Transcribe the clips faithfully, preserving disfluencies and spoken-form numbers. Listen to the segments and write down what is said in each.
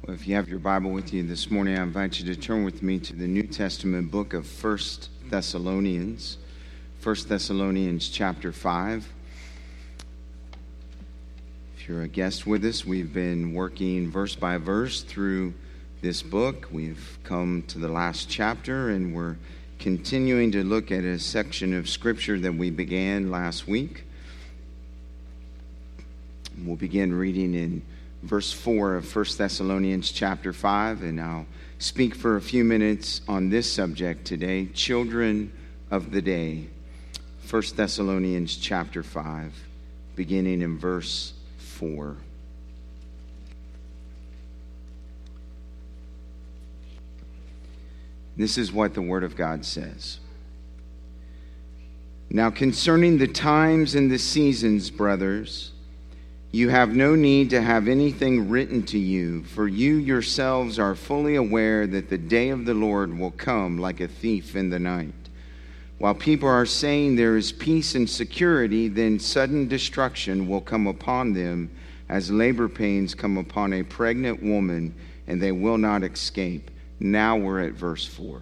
Well, if you have your Bible with you this morning, I invite you to turn with me to the New Testament book of First Thessalonians. First Thessalonians chapter five. If you're a guest with us, we've been working verse by verse through this book. We've come to the last chapter, and we're continuing to look at a section of Scripture that we began last week. We'll begin reading in verse four of First Thessalonians chapter five, and I'll speak for a few minutes on this subject today, children of the day. First Thessalonians chapter five, beginning in verse four. This is what the Word of God says. Now concerning the times and the seasons, brothers, you have no need to have anything written to you, for you yourselves are fully aware that the day of the Lord will come like a thief in the night. While people are saying there is peace and security, then sudden destruction will come upon them as labor pains come upon a pregnant woman, and they will not escape. Now we're at verse four.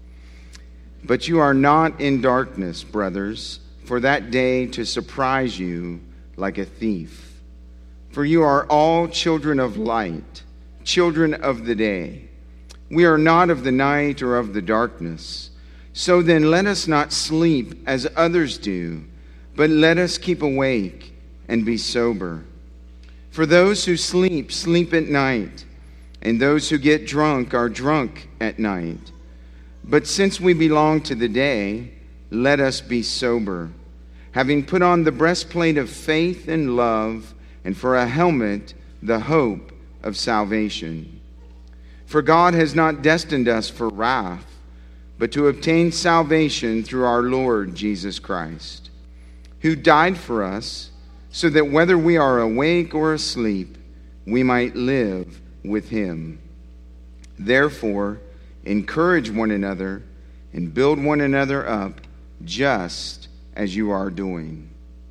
But you are not in darkness, brothers, for that day to surprise you like a thief. For you are all children of light, children of the day. We are not of the night or of the darkness. So then let us not sleep as others do, but let us keep awake and be sober. For those who sleep, sleep at night, and those who get drunk are drunk at night. But since we belong to the day, let us be sober, having put on the breastplate of faith and love, and for a helmet, the hope of salvation. For God has not destined us for wrath, but to obtain salvation through our Lord Jesus Christ, who died for us, so that whether we are awake or asleep, we might live with him. Therefore, encourage one another and build one another up, just as you are doing.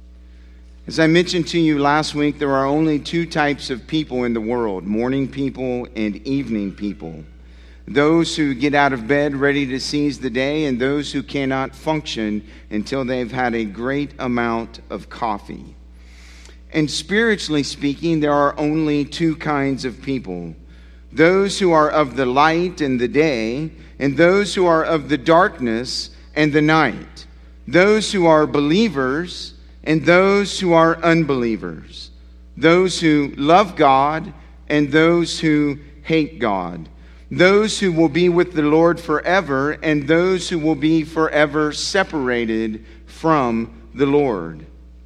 As I mentioned to you last week, there are only two types of people in the world, morning people and evening people. Those who get out of bed ready to seize the day, and those who cannot function until they've had a great amount of coffee. And spiritually speaking, there are only two kinds of people. Those who are of the light and the day, and those who are of the darkness and the night. Those who are believers and those who are unbelievers, those who love God and those who hate God, those who will be with the Lord forever and those who will be forever separated from the Lord.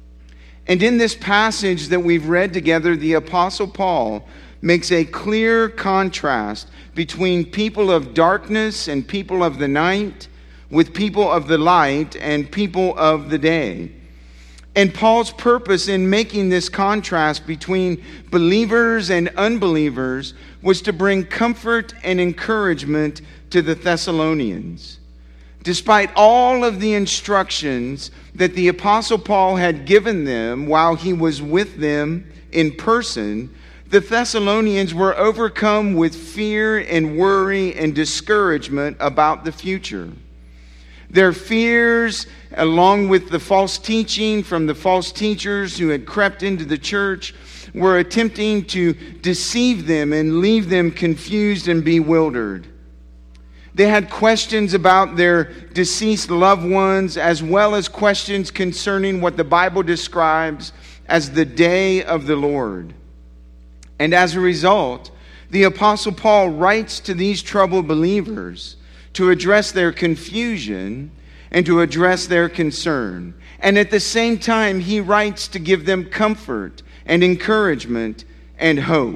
And in this passage that we've read together, the Apostle Paul makes a clear contrast between people of darkness and people of the night, with people of the light and people of the day. And Paul's purpose in making this contrast between believers and unbelievers was to bring comfort and encouragement to the Thessalonians. Despite all of the instructions that the Apostle Paul had given them while he was with them in person, the Thessalonians were overcome with fear and worry and discouragement about the future. Their fears, along with the false teaching from the false teachers who had crept into the church, were attempting to deceive them and leave them confused and bewildered. They had questions about their deceased loved ones, as well as questions concerning what the Bible describes as the day of the Lord. And as a result, the Apostle Paul writes to these troubled believers to address their confusion and to address their concern. And at the same time, he writes to give them comfort and encouragement and hope.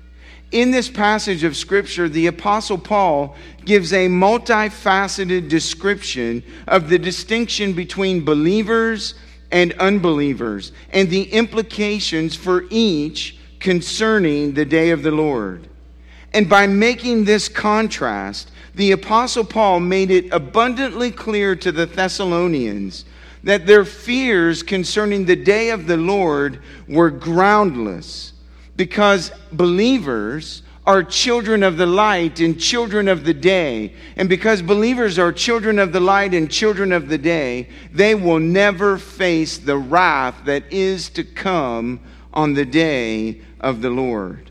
In this passage of Scripture, the Apostle Paul gives a multifaceted description of the distinction between believers and unbelievers and the implications for each concerning the day of the Lord. And by making this contrast, the Apostle Paul made it abundantly clear to the Thessalonians that their fears concerning the day of the Lord were groundless, because believers are children of the light and children of the day. And because believers are children of the light and children of the day, they will never face the wrath that is to come on the day of the Lord.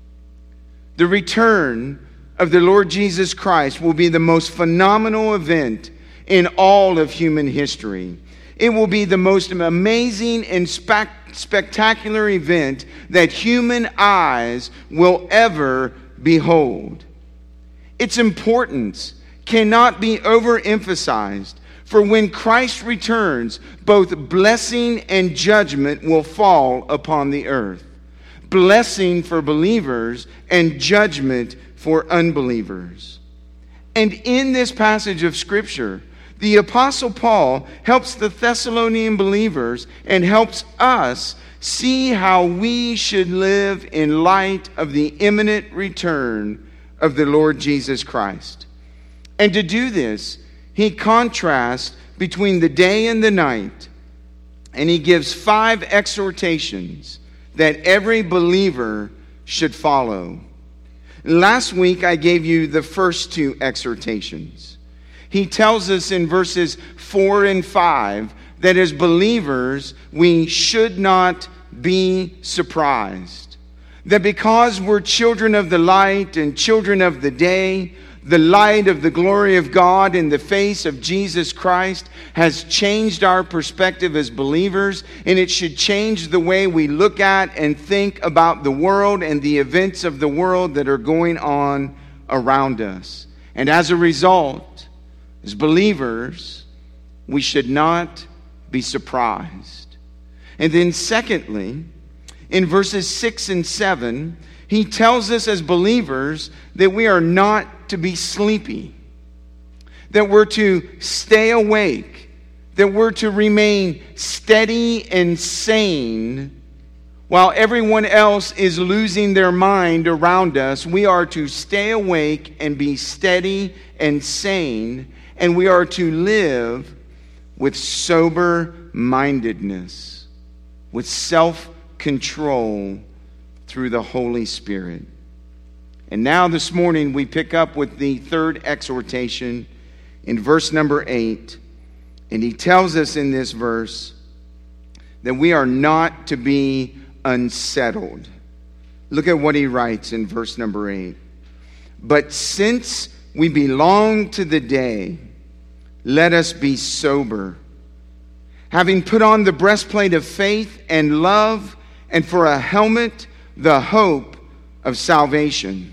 The return of the Lord Jesus Christ will be the most phenomenal event in all of human history. It will be the most amazing and spectacular spectacular event that human eyes will ever behold. Its importance cannot be overemphasized, for when Christ returns, both blessing and judgment will fall upon the earth. Blessing for believers and judgment for unbelievers. And in this passage of Scripture, the Apostle Paul helps the Thessalonian believers and helps us see how we should live in light of the imminent return of the Lord Jesus Christ. And to do this, he contrasts between the day and the night, and he gives five exhortations that every believer should follow. Last week, I gave you the first two exhortations. He tells us in verses four and five that as believers, we should not be surprised. That because we're children of the light and children of the day, the light of the glory of God in the face of Jesus Christ has changed our perspective as believers, and it should change the way we look at and think about the world and the events of the world that are going on around us. And as a result, as believers, we should not be surprised. And then secondly, in verses six and seven, he tells us as believers that we are not to be sleepy, that we're to stay awake, that we're to remain steady and sane. While everyone else is losing their mind around us, we are to stay awake and be steady and sane. And we are to live with sober-mindedness, with self-control through the Holy Spirit. And now this morning we pick up with the third exhortation in verse number eight. And he tells us in this verse that we are not to be unsettled. Look at what he writes in verse number eight. But since we belong to the day, let us be sober, having put on the breastplate of faith and love, and for a helmet, the hope of salvation.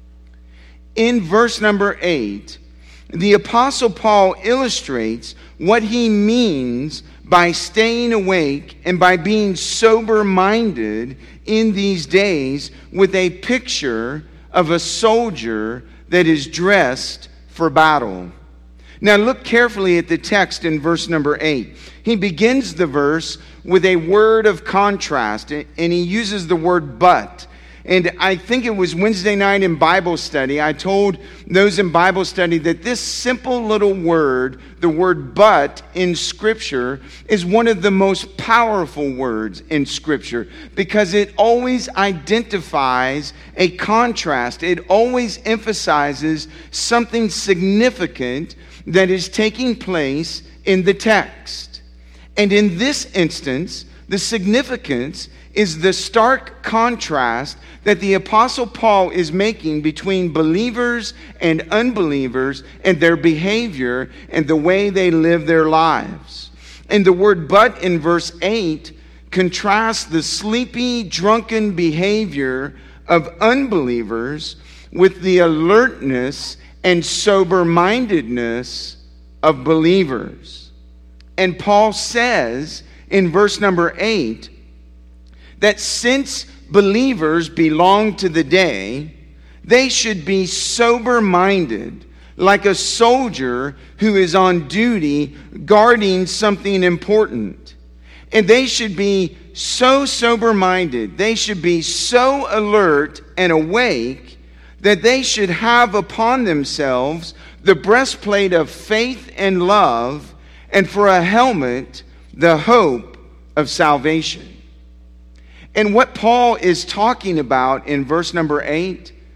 In verse number eight, the Apostle Paul illustrates what he means by staying awake and by being sober-minded in these days with a picture of a soldier that is dressed for battle. Now look carefully at the text in verse number eight. He begins the verse with a word of contrast, and he uses the word but. And I think it was Wednesday night in Bible study, I told those in Bible study that this simple little word, the word but in Scripture, is one of the most powerful words in Scripture because it always identifies a contrast. It always emphasizes something significant that is taking place in the text. And in this instance, the significance is the stark contrast that the Apostle Paul is making between believers and unbelievers and their behavior and the way they live their lives. And the word but in verse eight contrasts the sleepy, drunken behavior of unbelievers with the alertness and sober-mindedness of believers. And Paul says in verse number eight that since believers belong to the day, they should be sober-minded, like a soldier who is on duty guarding something important. And they should be so sober-minded, they should be so alert and awake that they should have upon themselves the breastplate of faith and love, and for a helmet, the hope of salvation. And what Paul is talking about in verse number eight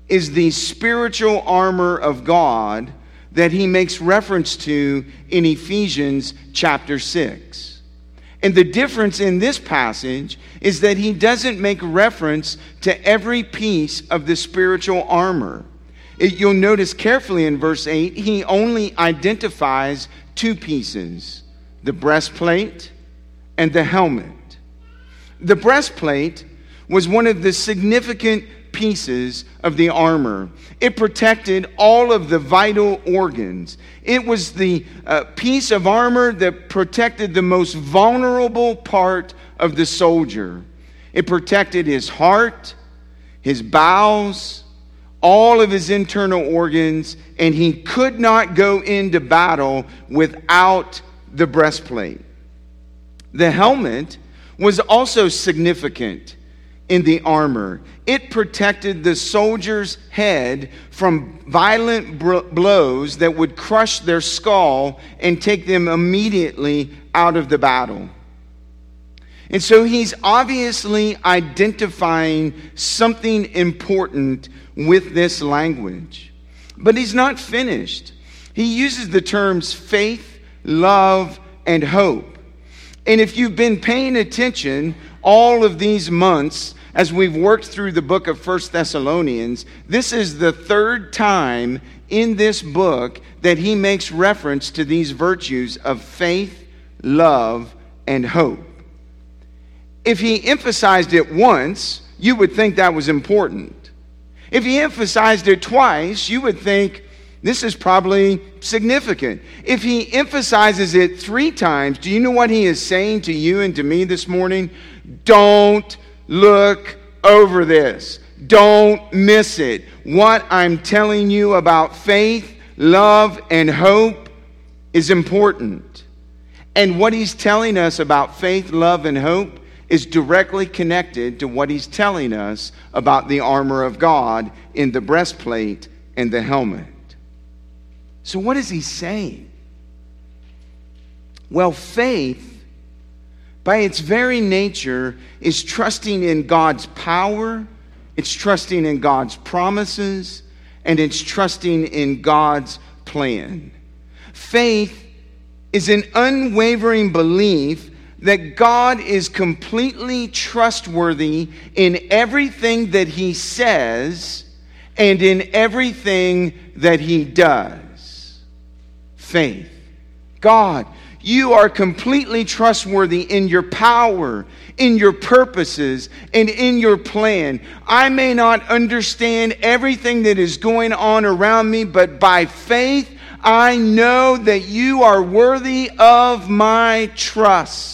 is the spiritual armor of God that he makes reference to in Ephesians chapter six. And the difference in this passage is that he doesn't make reference to every piece of the spiritual armor. It, you'll notice carefully in verse eight, he only identifies two pieces, the breastplate and the helmet. The breastplate was one of the significant pieces of the armor. It protected all of the vital organs. It was the uh, piece of armor that protected the most vulnerable part of the soldier. It protected his heart, his bowels, all of his internal organs, and he could not go into battle without the breastplate. The helmet was also significant in the armor. It protected the soldier's head from violent br- blows that would crush their skull and take them immediately out of the battle. And so he's obviously identifying something important with this language. But he's not finished. He uses the terms faith, love, and hope. And if you've been paying attention all of these months as we've worked through the book of First Thessalonians, this is the third time in this book that he makes reference to these virtues of faith, love, and hope. If he emphasized it once, you would think that was important. If he emphasized it twice, you would think this is probably significant. If he emphasizes it three times, do you know what he is saying to you and to me this morning? Don't look over this. Don't miss it. What I'm telling you about faith, love, and hope is important. And what he's telling us about faith, love, and hope is directly connected to what he's telling us about the armor of God in the breastplate and the helmet. So what is he saying? Well, faith, by its very nature, is trusting in God's power, it's trusting in God's promises, and it's trusting in God's plan. Faith is an unwavering belief that God is completely trustworthy in everything that he says and in everything that he does. Faith. God, you are completely trustworthy in your power, in your purposes, and in your plan. I may not understand everything that is going on around me, but by faith, I know that you are worthy of my trust.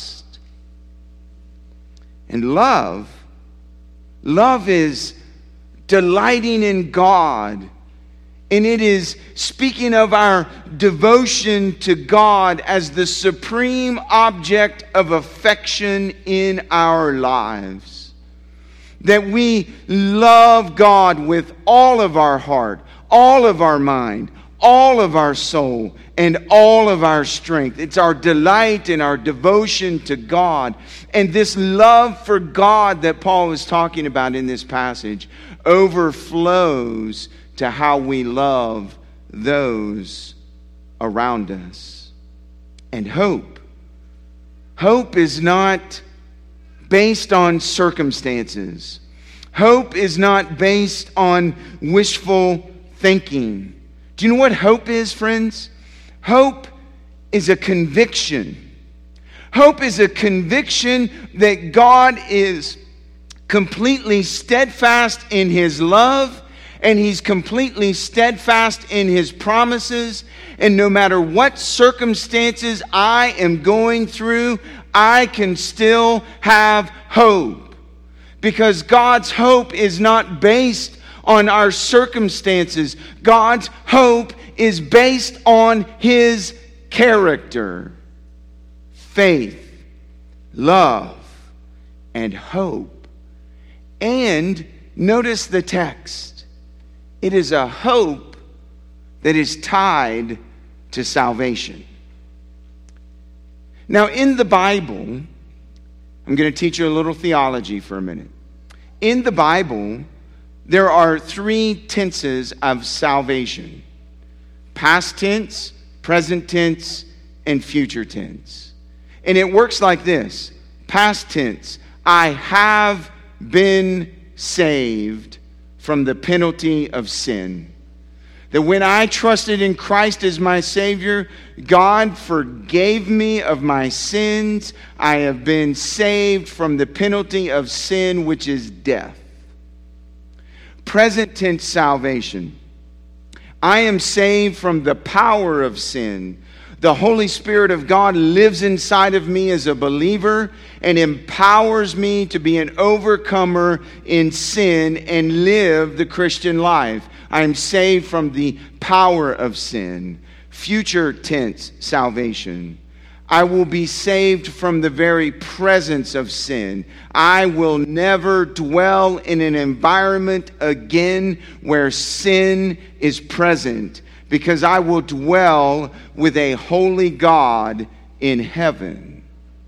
And love, love is delighting in God. And it is speaking of our devotion to God as the supreme object of affection in our lives. That we love God with all of our heart, all of our mind, all of our soul, and all of our strength. It's our delight and our devotion to God. And this love for God that Paul is talking about in this passage overflows to how we love those around us. And hope. Hope is not based on circumstances. Hope is not based on wishful thinking. Do you know what hope is, friends? Hope is a conviction. Hope is a conviction that God is completely steadfast in his love, and he's completely steadfast in his promises. And no matter what circumstances I am going through, I can still have hope. Because God's hope is not based on our circumstances. God's hope is based on his character. Faith, love, and hope. And notice the text. It is a hope that is tied to salvation. Now, in the Bible, I'm going to teach you a little theology for a minute. In the Bible, there are three tenses of salvation: past tense, present tense, and future tense. And it works like this. Past tense: I have been saved from the penalty of sin. That when I trusted in Christ as my Savior, God forgave me of my sins. I have been saved from the penalty of sin, which is death. Present tense salvation: I am saved from the power of sin. The Holy Spirit of God lives inside of me as a believer and empowers me to be an overcomer in sin and live the Christian life. I am saved from the power of sin. Future tense salvation: I will be saved from the very presence of sin. I will never dwell in an environment again where sin is present, because I will dwell with a holy God in heaven.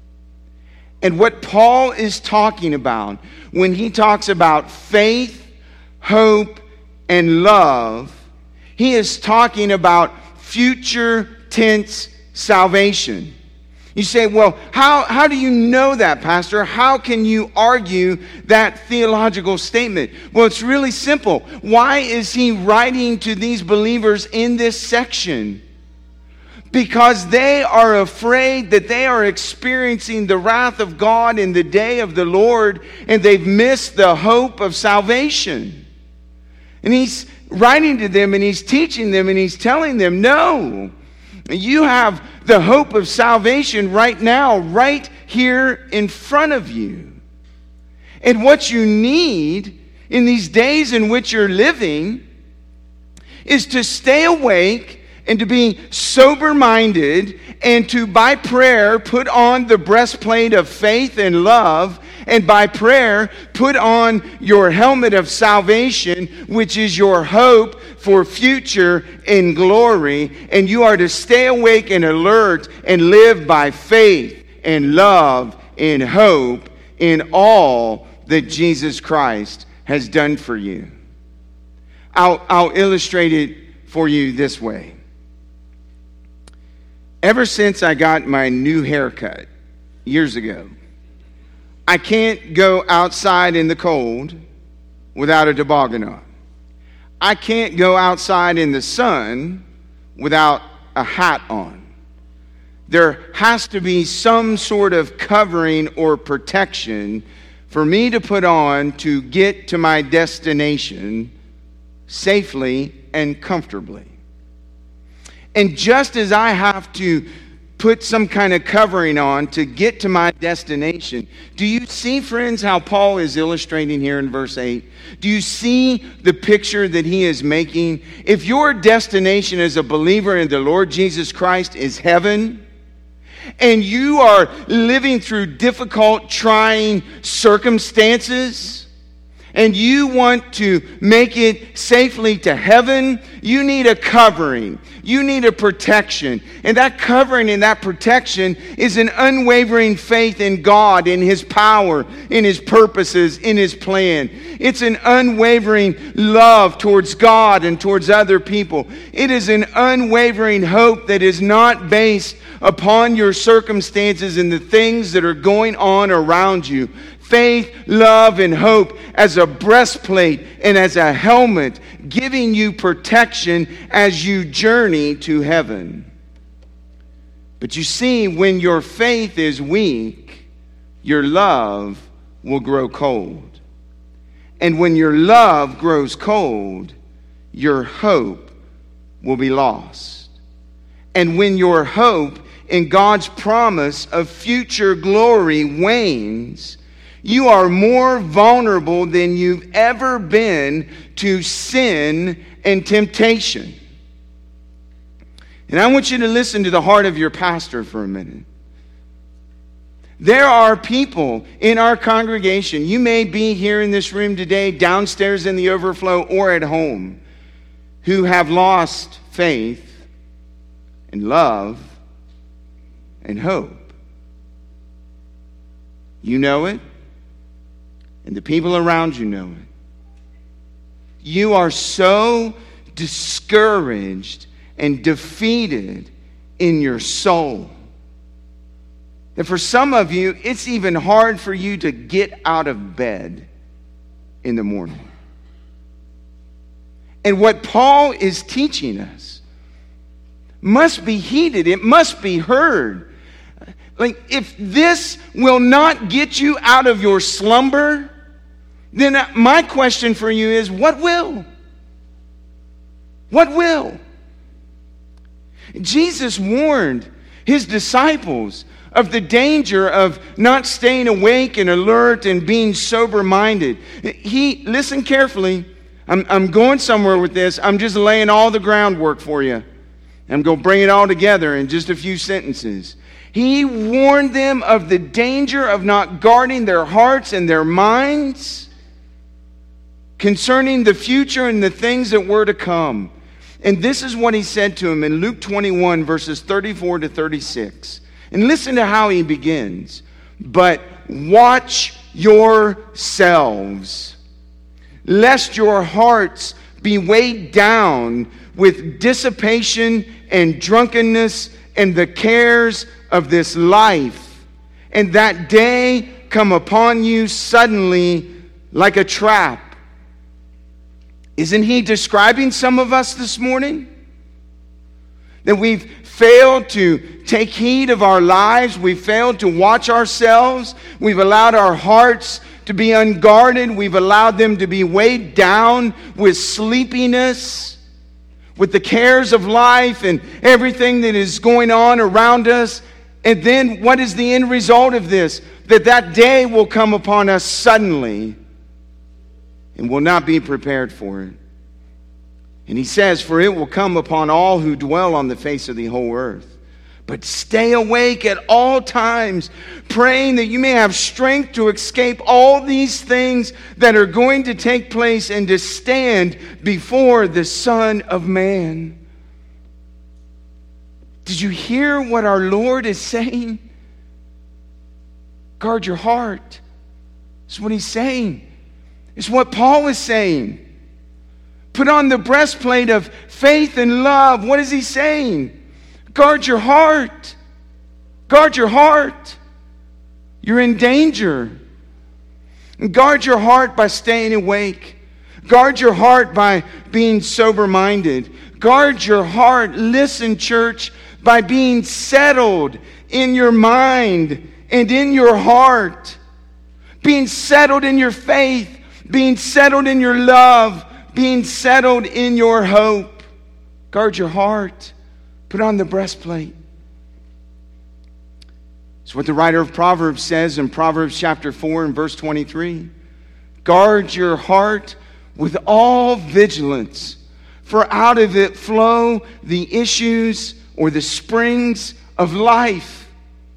And what Paul is talking about when he talks about faith, hope, and love, he is talking about future tense salvation. You say, well, how, how do you know that, Pastor? How can you argue that theological statement? Well, it's really simple. Why is he writing to these believers in this section? Because they are afraid that they are experiencing the wrath of God in the day of the Lord, and they've missed the hope of salvation. And he's writing to them, and he's teaching them, and he's telling them, no, you have the hope of salvation right now, right here in front of you. And what you need in these days in which you're living is to stay awake and to be sober-minded and to, by prayer, put on the breastplate of faith and love, and by prayer, put on your helmet of salvation, which is your hope for future in glory. And you are to stay awake and alert and live by faith and love and hope in all that Jesus Christ has done for you. I'll, I'll illustrate it for you this way. Ever since I got my new haircut years ago, I can't go outside in the cold without a toboggan on. I can't go outside in the sun without a hat on. There has to be some sort of covering or protection for me to put on to get to my destination safely and comfortably. And just as I have to put some kind of covering on to get to my destination, do you see, friends, how Paul is illustrating here in verse eight? Do you see the picture that he is making? If your destination as a believer in the Lord Jesus Christ is heaven, and you are living through difficult, trying circumstances, and you want to make it safely to heaven, you need a covering. You need a protection. And that covering and that protection is an unwavering faith in God, in His power, in His purposes, in His plan. It's an unwavering love towards God and towards other people. It is an unwavering hope that is not based upon your circumstances and the things that are going on around you. Faith, love, and hope as a breastplate and as a helmet, giving you protection as you journey to heaven. But you see, when your faith is weak, your love will grow cold. And when your love grows cold, your hope will be lost. And when your hope in God's promise of future glory wanes, you are more vulnerable than you've ever been to sin and temptation. And I want you to listen to the heart of your pastor for a minute. There are people in our congregation, you may be here in this room today, downstairs in the overflow, or at home, who have lost faith and love and hope. You know it. And the people around you know it. you are so discouraged and defeated in your soul that for some of you, it's even hard for you to get out of bed in the morning. And what Paul is teaching us must be heeded. It must be heard. Like, if this will not get you out of your slumber, then my question for you is, what will? What will? Jesus warned his disciples of the danger of not staying awake and alert and being sober-minded. He, listen carefully, I'm, I'm going somewhere with this. I'm just laying all the groundwork for you. I'm going to bring it all together in just a few sentences. He warned them of the danger of not guarding their hearts and their minds concerning the future and the things that were to come. And this is what he said to them in Luke twenty-one, verses thirty-four to thirty-six. And listen to how he begins. But watch yourselves, lest your hearts be weighed down with dissipation and drunkenness and the cares of this life, and that day come upon you suddenly like a trap. Isn't he describing some of us this morning? That we've failed to take heed of our lives. We've failed to watch ourselves. We've allowed our hearts to be unguarded. We've allowed them to be weighed down with sleepiness, with the cares of life and everything that is going on around us. And then what is the end result of this? That that day will come upon us suddenly and will not be prepared for it. And he says, for it will come upon all who dwell on the face of the whole earth. But stay awake at all times, praying that you may have strength to escape all these things that are going to take place and to stand before the Son of Man. Did you hear what our Lord is saying? Guard your heart. That's what he's saying. It's what Paul is saying. Put on the breastplate of faith and love. What is he saying? Guard your heart. Guard your heart. You're in danger. And guard your heart by staying awake. Guard your heart by being sober-minded. Guard your heart, listen, church, by being settled in your mind and in your heart. Being settled in your faith. Being settled in your love. Being settled in your hope. Guard your heart. Put on the breastplate. It's what the writer of Proverbs says in Proverbs chapter four and verse twenty-three. Guard your heart with all vigilance, for out of it flow the issues or the springs of life.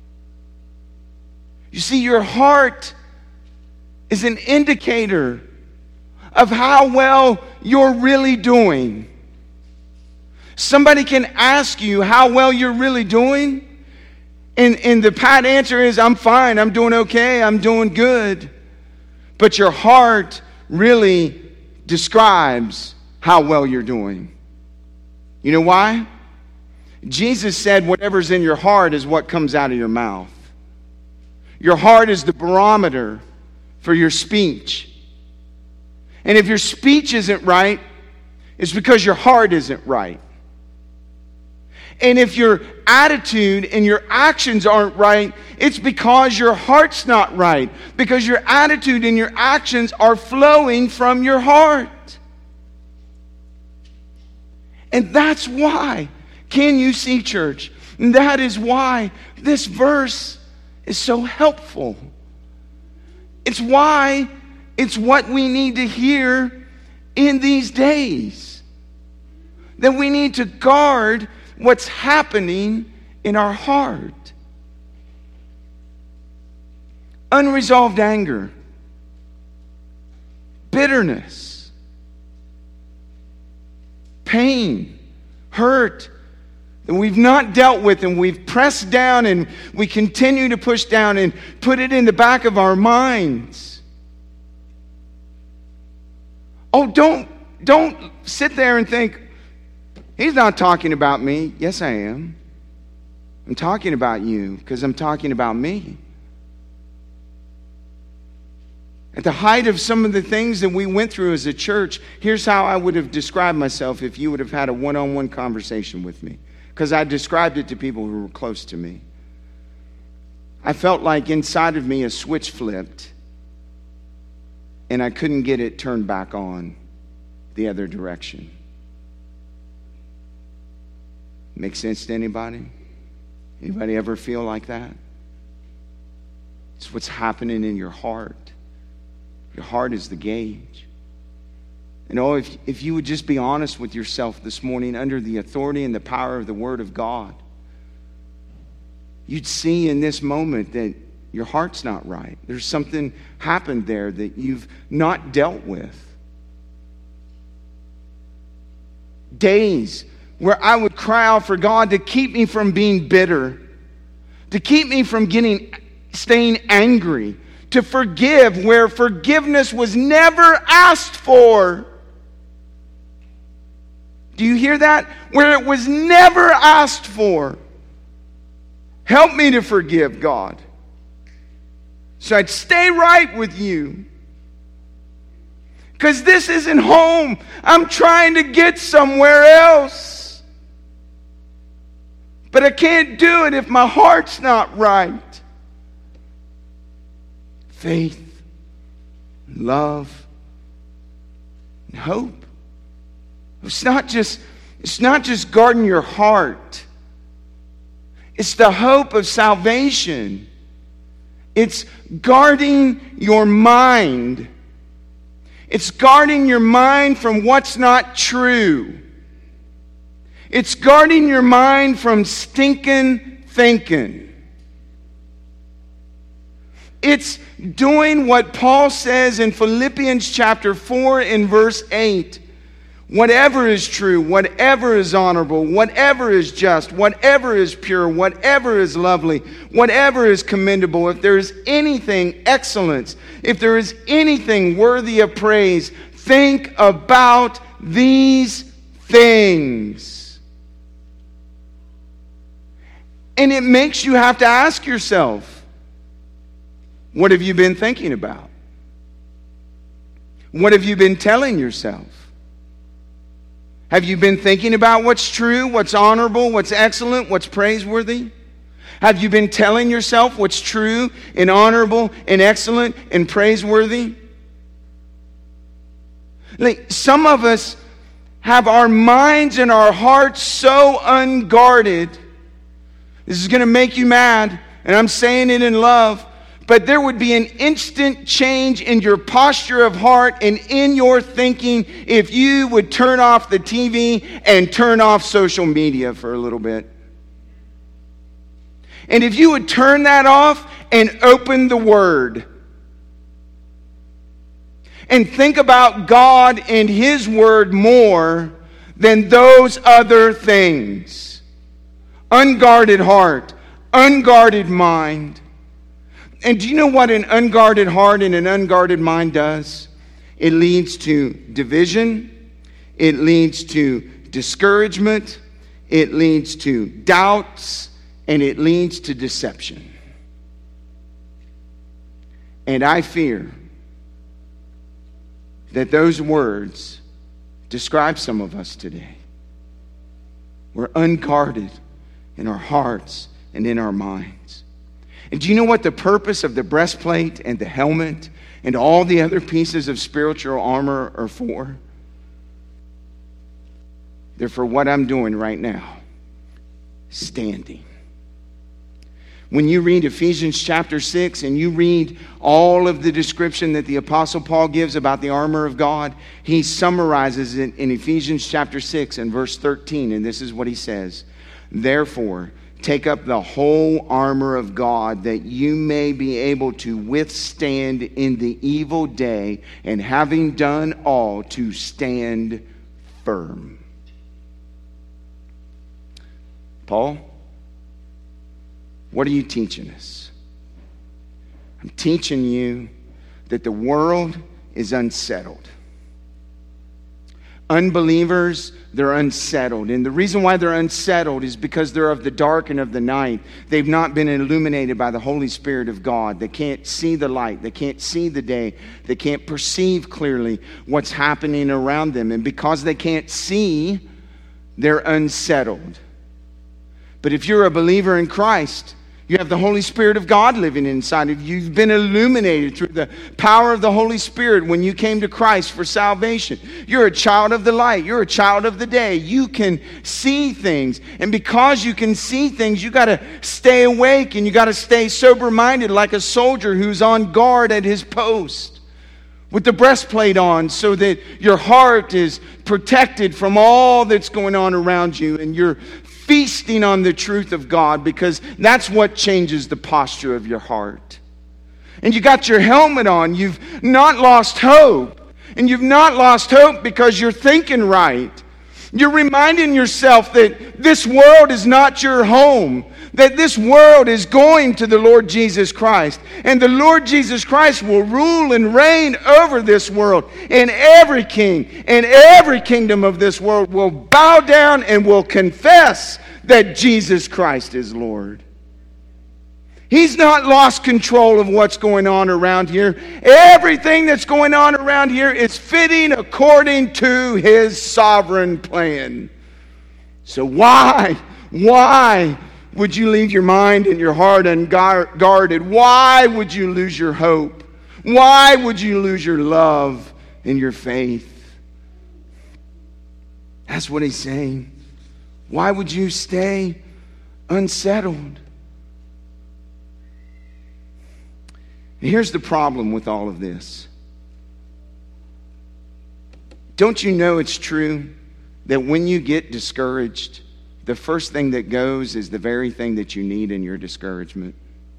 You see, your heart is an indicator of how well you're really doing. Somebody can ask you how well you're really doing, and, and the pat answer is, I'm fine, I'm doing okay, I'm doing good. But your heart really describes how well you're doing. You know why? Jesus said whatever's in your heart is what comes out of your mouth. Your heart is the barometer for your speech. And if your speech isn't right, it's because your heart isn't right. And if your attitude and your actions aren't right, it's because your heart's not right. Because your attitude and your actions are flowing from your heart. And that's why, can you see, church? And that is why this verse is so helpful. It's why it's what we need to hear in these days. That we need to guard what's happening in our heart. Unresolved anger, bitterness, pain, hurt that we've not dealt with and we've pressed down and we continue to push down and put it in the back of our minds. Oh, don't, don't sit there and think, he's not talking about me. Yes, I am. I'm talking about you because I'm talking about me. At the height of some of the things that we went through as a church, here's how I would have described myself if you would have had a one-on-one conversation with me. Because I described it to people who were close to me. I felt like inside of me a switch flipped and I couldn't get it turned back on the other direction. Make sense to anybody? Anybody ever feel like that? It's what's happening in your heart. Your heart is the gauge. And oh, if, if you would just be honest with yourself this morning under the authority and the power of the Word of God, you'd see in this moment that your heart's not right. There's something happened there that you've not dealt with. Days where I would cry out for God to keep me from being bitter, to keep me from getting, staying angry, to forgive where forgiveness was never asked for. Do you hear that? Where it was never asked for. Help me to forgive, God, so I'd stay right with you. Because this isn't home. I'm trying to get somewhere else. But I can't do it if my heart's not right. Faith, love, and hope. It's not just, it's not just guarding your heart. It's the hope of salvation. It's guarding your mind. It's guarding your mind from what's not true. It's guarding your mind from stinking thinking. It's doing what Paul says in Philippians chapter four and verse eight. Whatever is true, whatever is honorable, whatever is just, whatever is pure, whatever is lovely, whatever is commendable, if there is anything excellent, if there is anything worthy of praise, think about these things. And it makes you have to ask yourself, what have you been thinking about? What have you been telling yourself? Have you been thinking about what's true, what's honorable, what's excellent, what's praiseworthy? Have you been telling yourself what's true and honorable and excellent and praiseworthy? Like, some of us have our minds and our hearts so unguarded. This is going to make you mad, and I'm saying it in love. But there would be an instant change in your posture of heart and in your thinking if you would turn off the T V and turn off social media for a little bit. And if you would turn that off and open the Word and think about God and His Word more than those other things. Unguarded heart, unguarded mind. And do you know what an unguarded heart and an unguarded mind does? It leads to division. It leads to discouragement. It leads to doubts. And it leads to deception. And I fear that those words describe some of us today. We're unguarded in our hearts and in our minds. And do you know what the purpose of the breastplate and the helmet and all the other pieces of spiritual armor are for? They're for what I'm doing right now. Standing. When you read Ephesians chapter six and you read all of the description that the Apostle Paul gives about the armor of God, he summarizes it in Ephesians chapter six and verse thirteen. And this is what he says. Therefore, take up the whole armor of God that you may be able to withstand in the evil day, and having done all, to stand firm. Paul, what are you teaching us? I'm teaching you that the world is unsettled. Unbelievers, they're unsettled. And the reason why they're unsettled is because they're of the dark and of the night. They've not been illuminated by the Holy Spirit of God. They can't see the light. They can't see the day. They can't perceive clearly what's happening around them. And because they can't see, they're unsettled. But if you're a believer in Christ, you have the Holy Spirit of God living inside of you. You've been illuminated through the power of the Holy Spirit when you came to Christ for salvation. You're a child of the light. You're a child of the day. You can see things. And because you can see things, you got to stay awake and you got to stay sober-minded like a soldier who's on guard at his post with the breastplate on so that your heart is protected from all that's going on around you, and you're feasting on the truth of God, because that's what changes the posture of your heart. And you got your helmet on. You've not lost hope. And you've not lost hope because you're thinking right. You're reminding yourself that this world is not your home, that this world is going to the Lord Jesus Christ. And the Lord Jesus Christ will rule and reign over this world. And every king and every kingdom of this world will bow down and will confess that Jesus Christ is Lord. He's not lost control of what's going on around here. Everything that's going on around here is fitting according to His sovereign plan. So why, why would you leave your mind and your heart unguarded? Why would you lose your hope? Why would you lose your love and your faith? That's what He's saying. Why would you stay unsettled? Here's the problem with all of this. Don't you know it's true that when you get discouraged, the first thing that goes is the very thing that you need in your discouragement?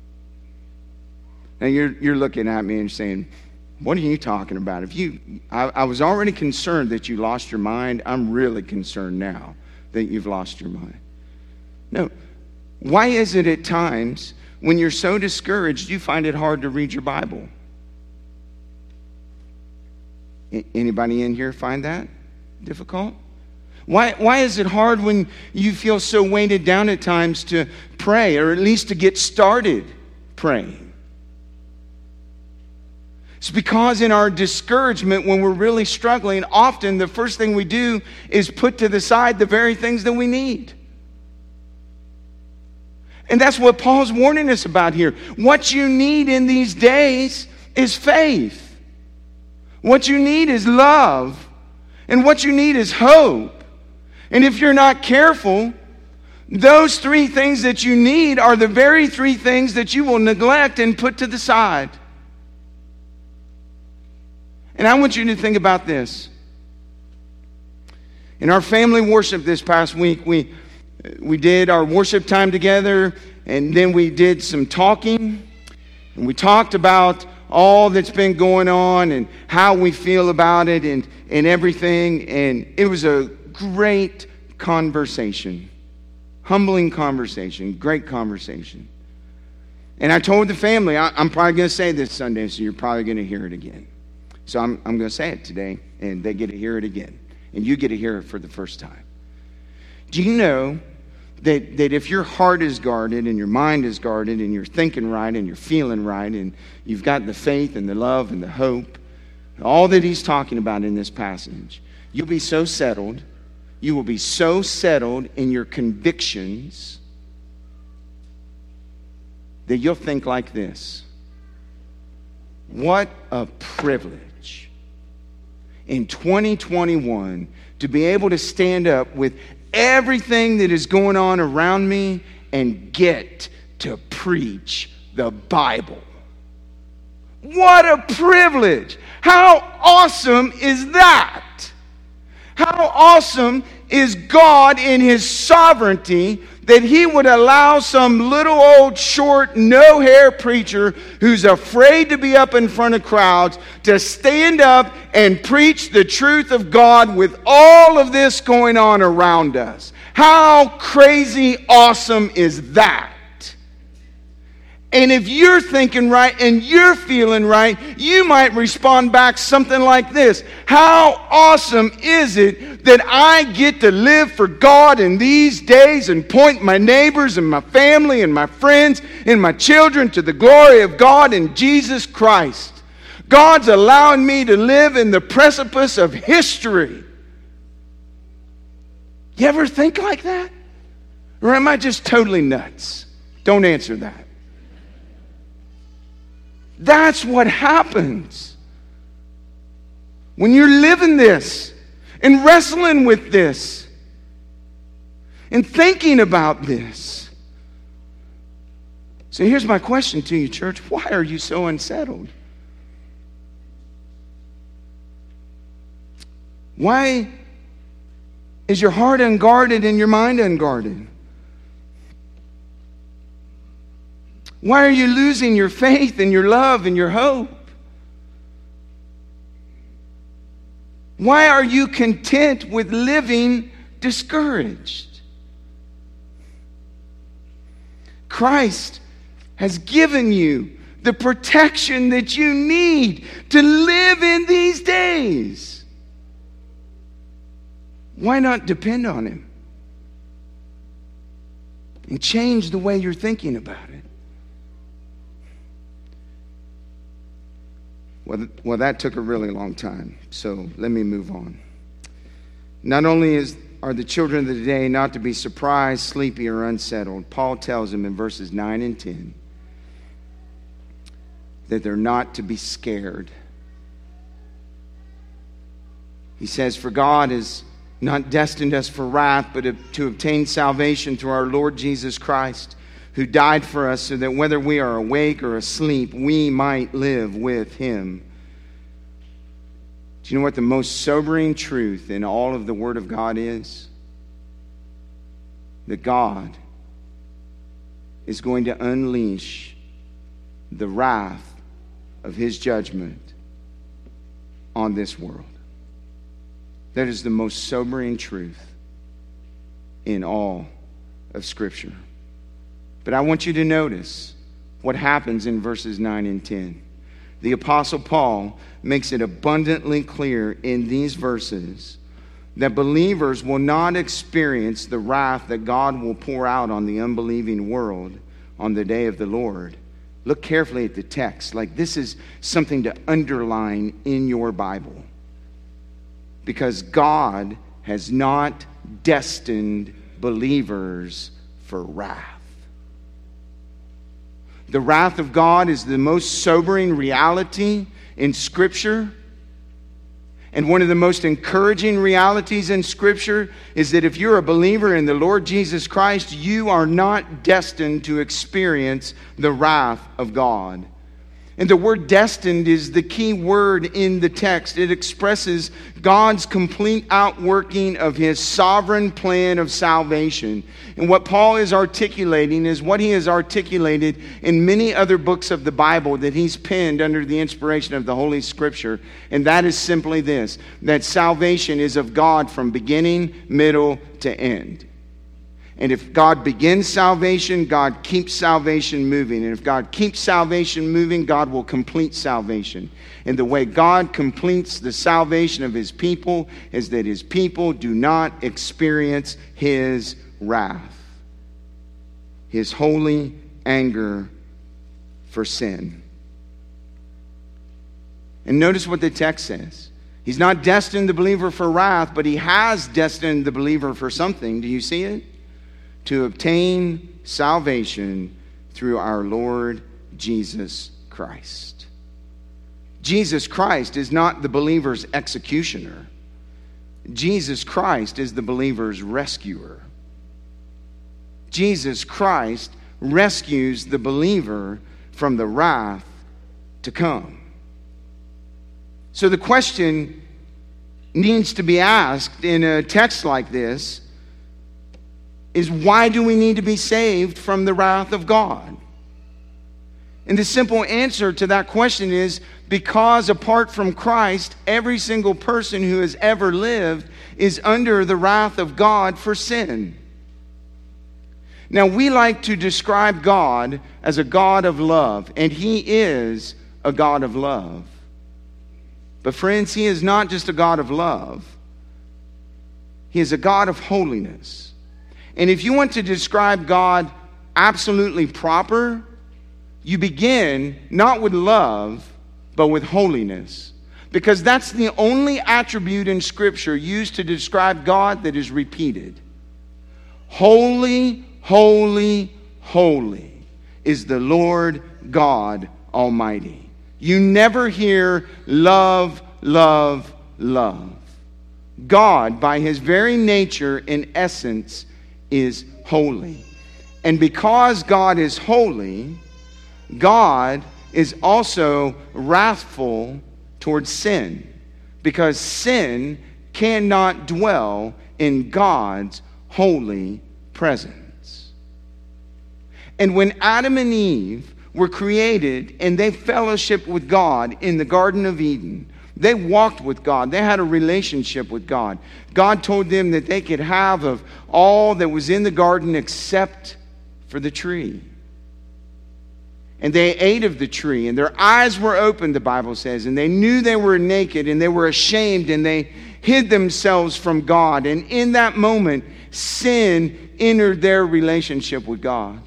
Now you're you're looking at me and saying, what are you talking about? If you, I, I was already concerned that you lost your mind. I'm really concerned now that you've lost your mind. No. Why is it at times when you're so discouraged, you find it hard to read your Bible? Anybody in here find that difficult? Why, why is it hard when you feel so weighted down at times to pray, or at least to get started praying? It's because in our discouragement, when we're really struggling, often the first thing we do is put to the side the very things that we need. And that's what Paul's warning us about here. What you need in these days is faith. What you need is love. And what you need is hope. And if you're not careful, those three things that you need are the very three things that you will neglect and put to the side. And I want you to think about this. In our family worship this past week, we we did our worship time together, and then we did some talking. And we talked about all that's been going on and how we feel about it and, and everything. And it was a great conversation. Humbling conversation. Great conversation. And I told the family, I, I'm probably going to say this Sunday, so you're probably going to hear it again. So I'm, I'm going to say it today, and they get to hear it again. And you get to hear it for the first time. Do you know that, that if your heart is guarded and your mind is guarded and you're thinking right and you're feeling right and you've got the faith and the love and the hope, all that he's talking about in this passage, you'll be so settled, you will be so settled in your convictions that you'll think like this: what a privilege in twenty twenty-one to be able to stand up with everything that is going on around me and get to preach the Bible. What a privilege! How awesome is that? How awesome is God in His sovereignty that He would allow some little old short no-hair preacher who's afraid to be up in front of crowds to stand up and preach the truth of God with all of this going on around us. How crazy awesome is that? And if you're thinking right and you're feeling right, you might respond back something like this: how awesome is it that I get to live for God in these days and point my neighbors and my family and my friends and my children to the glory of God in Jesus Christ. God's allowing me to live in the precipice of history. You ever think like that? Or am I just totally nuts? Don't answer that. That's what happens when you're living this and wrestling with this and thinking about this. So here's my question to you, church. Why are you so unsettled? Why is your heart unguarded and your mind unguarded? Why are you losing your faith and your love and your hope? Why are you content with living discouraged? Christ has given you the protection that you need to live in these days. Why not depend on Him and change the way you're thinking about it? Well, well, that took a really long time, so let me move on. Not only is, are the children of the day not to be surprised, sleepy, or unsettled, Paul tells them in verses nine and ten that they're not to be scared. He says, "For God has not destined us for wrath, but to obtain salvation through our Lord Jesus Christ, who died for us so that whether we are awake or asleep, we might live with Him." Do you know what the most sobering truth in all of the Word of God is? That God is going to unleash the wrath of His judgment on this world. That is the most sobering truth in all of Scripture. But I want you to notice what happens in verses nine and ten. The Apostle Paul makes it abundantly clear in these verses that believers will not experience the wrath that God will pour out on the unbelieving world on the day of the Lord. Look carefully at the text. Like, this is something to underline in your Bible. Because God has not destined believers for wrath. The wrath of God is the most sobering reality in Scripture. And one of the most encouraging realities in Scripture is that if you're a believer in the Lord Jesus Christ, you are not destined to experience the wrath of God. And the word destined is the key word in the text. It expresses God's complete outworking of His sovereign plan of salvation. And what Paul is articulating is what he has articulated in many other books of the Bible that he's penned under the inspiration of the Holy Scripture. And that is simply this: that salvation is of God from beginning, middle, to end. And if God begins salvation, God keeps salvation moving. And if God keeps salvation moving, God will complete salvation. And the way God completes the salvation of His people is that His people do not experience His wrath, His holy anger for sin. And notice what the text says. He's not destined the believer for wrath, but He has destined the believer for something. Do you see it? To obtain salvation through our Lord Jesus Christ. Jesus Christ is not the believer's executioner. Jesus Christ is the believer's rescuer. Jesus Christ rescues the believer from the wrath to come. So the question needs to be asked in a text like this is, why do we need to be saved from the wrath of God? And the simple answer to that question is because apart from Christ, every single person who has ever lived is under the wrath of God for sin. Now, we like to describe God as a God of love, and He is a God of love. But friends, He is not just a God of love. He is a God of holiness. And if you want to describe God absolutely proper, you begin not with love, but with holiness. Because that's the only attribute in Scripture used to describe God that is repeated. Holy, holy, holy is the Lord God Almighty. You never hear love, love, love. God, by His very nature and essence, is holy. And because God is holy, God is also wrathful towards sin, because sin cannot dwell in God's holy presence. And when Adam and Eve were created and they fellowshiped with God in the Garden of Eden, they walked with God. They had a relationship with God. God told them that they could have of all that was in the garden except for the tree. And they ate of the tree, and their eyes were opened, the Bible says, and they knew they were naked, and they were ashamed, and they hid themselves from God. And in that moment, sin entered their relationship with God.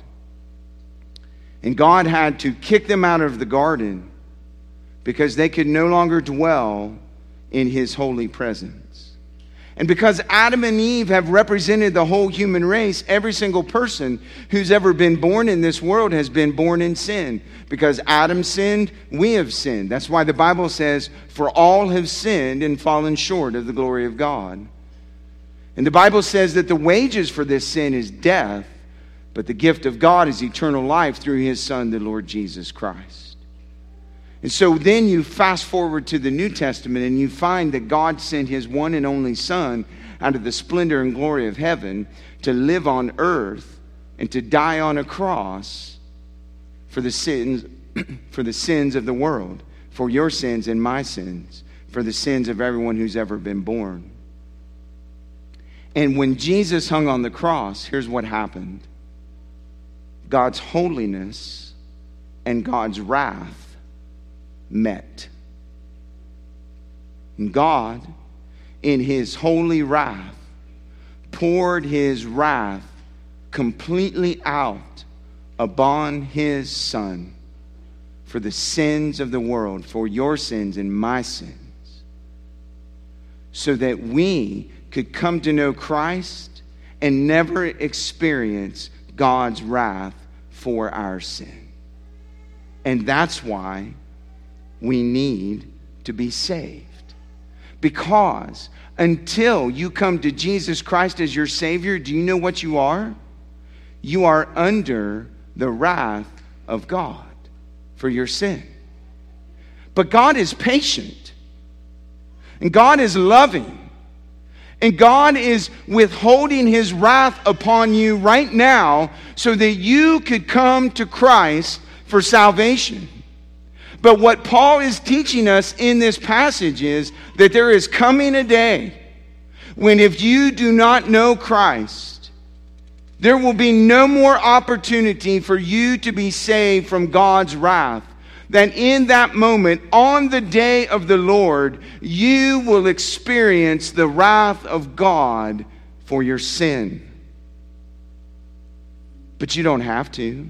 And God had to kick them out of the garden because they could no longer dwell in His holy presence. And because Adam and Eve have represented the whole human race, every single person who's ever been born in this world has been born in sin. Because Adam sinned, we have sinned. That's why the Bible says, for all have sinned and fallen short of the glory of God. And the Bible says that the wages for this sin is death, but the gift of God is eternal life through His Son, the Lord Jesus Christ. And so then you fast forward to the New Testament and you find that God sent His one and only Son out of the splendor and glory of heaven to live on earth and to die on a cross for the sins, for the sins of the world, for your sins and my sins, for the sins of everyone who's ever been born. And when Jesus hung on the cross, here's what happened. God's holiness and God's wrath met. And God, in His holy wrath, poured His wrath completely out upon His Son for the sins of the world, for your sins and my sins, so that we could come to know Christ and never experience God's wrath for our sin. And that's why we need to be saved. Because until you come to Jesus Christ as your Savior, do you know what you are? You are under the wrath of God for your sin. But God is patient. And God is loving. And God is withholding His wrath upon you right now so that you could come to Christ for salvation. But what Paul is teaching us in this passage is that there is coming a day when if you do not know Christ, there will be no more opportunity for you to be saved from God's wrath. That in that moment, on the day of the Lord, you will experience the wrath of God for your sin. But you don't have to.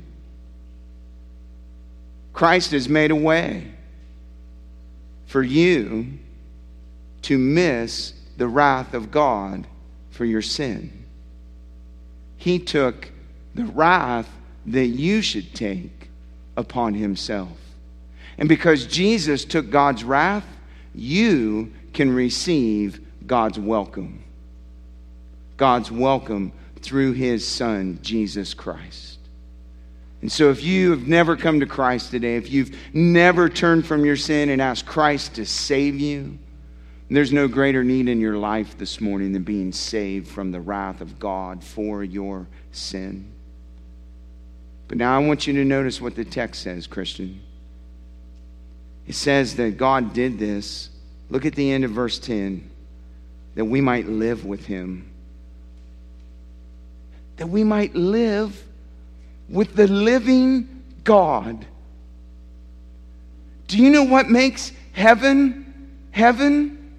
Christ has made a way for you to miss the wrath of God for your sin. He took the wrath that you should take upon Himself. And because Jesus took God's wrath, you can receive God's welcome. God's welcome through His Son, Jesus Christ. And so if you have never come to Christ today, if you've never turned from your sin and asked Christ to save you, there's no greater need in your life this morning than being saved from the wrath of God for your sin. But now I want you to notice what the text says, Christian. It says that God did this. Look at the end of verse ten. That we might live with Him. that we might live with the living God. Do you know what makes heaven heaven?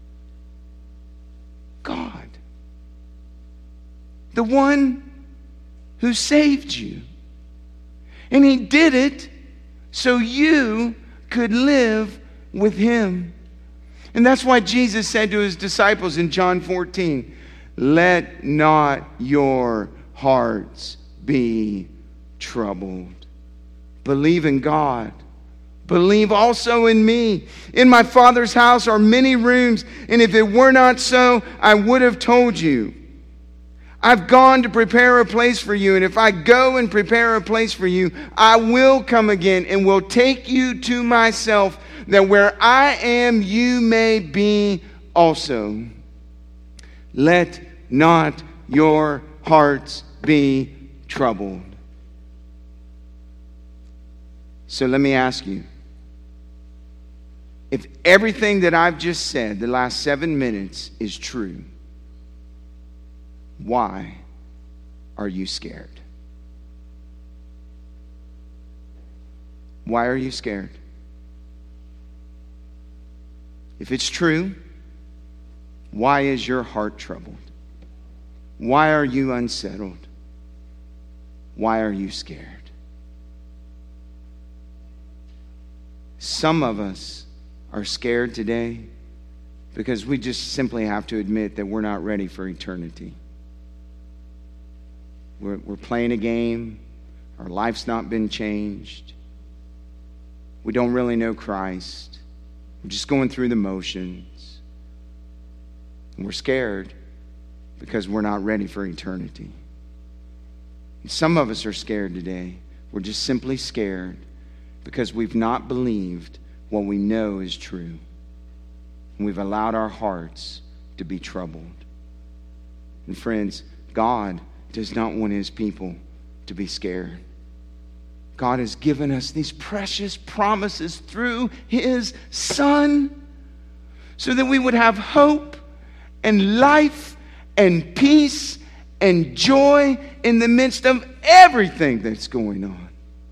God. The one who saved you. And He did it so you could live with Him. And that's why Jesus said to His disciples in John fourteen, let not your hearts be troubled. Believe in God. Believe also in me. In my Father's house are many rooms, and if it were not so, I would have told you. I've gone to prepare a place for you, and if I go and prepare a place for you, I will come again and will take you to myself, that where I am, you may be also. Let not your hearts be troubled. So let me ask you, if everything that I've just said the last seven minutes is true, why are you scared? Why are you scared? If it's true, why is your heart troubled? Why are you unsettled? Why are you scared? Some of us are scared today because we just simply have to admit that we're not ready for eternity. We're, we're playing a game. Our life's not been changed. We don't really know Christ. We're just going through the motions. And we're scared because we're not ready for eternity. And some of us are scared today. We're just simply scared because we've not believed what we know is true. And we've allowed our hearts to be troubled. And friends, God does not want His people to be scared. God has given us these precious promises through His Son so that we would have hope and life and peace and joy in the midst of everything that's going on.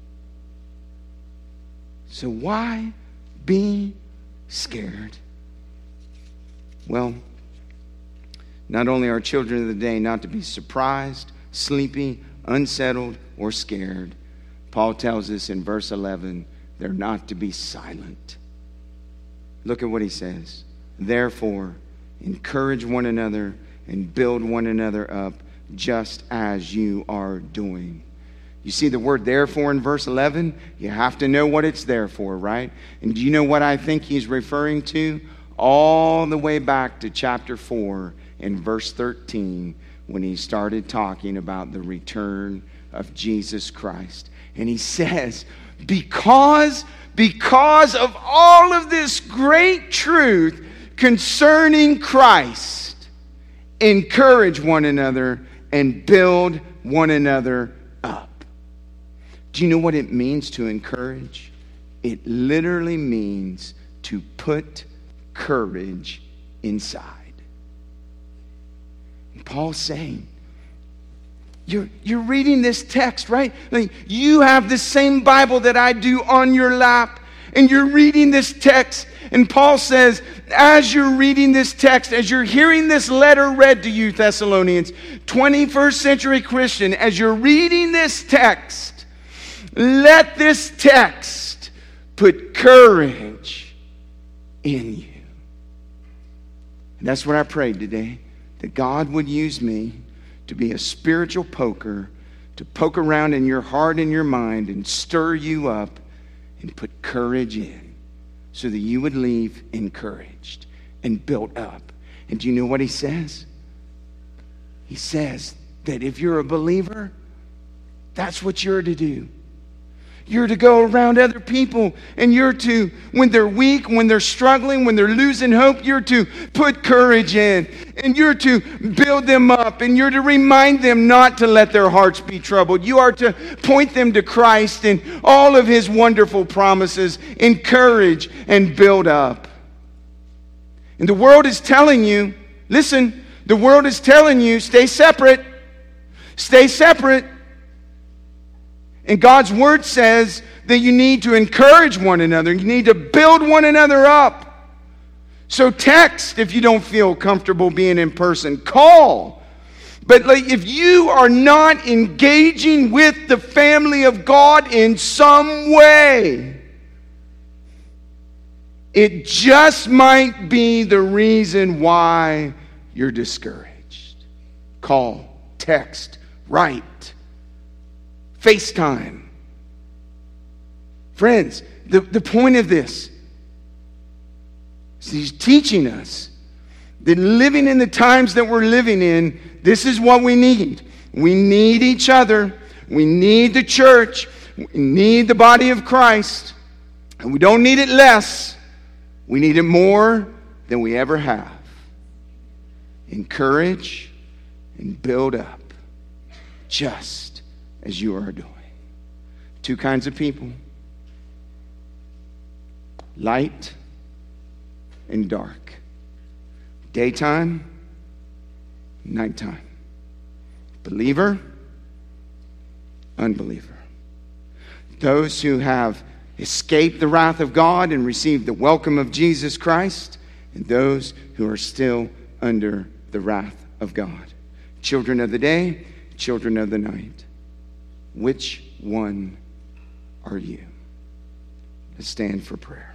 So why be scared? Well, not only are children of the day not to be surprised, sleepy, unsettled, or scared, Paul tells us in verse eleven, they're not to be silent. Look at what he says. Therefore, encourage one another and build one another up, just as you are doing. You see the word therefore in verse eleven? You have to know what it's there for, right? And do you know what I think he's referring to? All the way back to chapter four in verse thirteen, when he started talking about the return of Jesus Christ. And he says, because, because of all of this great truth concerning Christ, encourage one another and build one another up. Do you know what it means to encourage? It literally means to put courage inside. And Paul's saying, You're, you're reading this text, right? Like, you have the same Bible that I do on your lap, and you're reading this text. And Paul says, as you're reading this text, as you're hearing this letter read to you, Thessalonians, twenty-first century Christian, as you're reading this text, let this text put courage in you. And that's what I prayed today, that God would use me to be a spiritual poker, to poke around in your heart and your mind and stir you up and put courage in so that you would leave encouraged and built up. And do you know what he says? He says that if you're a believer, that's what you're to do. You're to go around other people, and you're to, when they're weak, when they're struggling, when they're losing hope, you're to put courage in, and you're to build them up, and you're to remind them not to let their hearts be troubled. You are to point them to Christ and all of His wonderful promises, encourage and build up. And the world is telling you, listen, the world is telling you, stay separate. Stay separate. And God's word says that you need to encourage one another. You need to build one another up. So text if you don't feel comfortable being in person. Call. But like, if you are not engaging with the family of God in some way, it just might be the reason why you're discouraged. Call, text, write, FaceTime. Friends, the, the point of this is he's teaching us that living in the times that we're living in, this is what we need. We need each other. We need the church. We need the body of Christ. And we don't need it less. We need it more than we ever have. Encourage and build up, just as you are doing. Two kinds of people. Light and dark. Daytime, nighttime. Believer, unbeliever. Those who have escaped the wrath of God and received the welcome of Jesus Christ, and those who are still under the wrath of God. Children of the day, children of the night. Which one are you? Let's stand for prayer.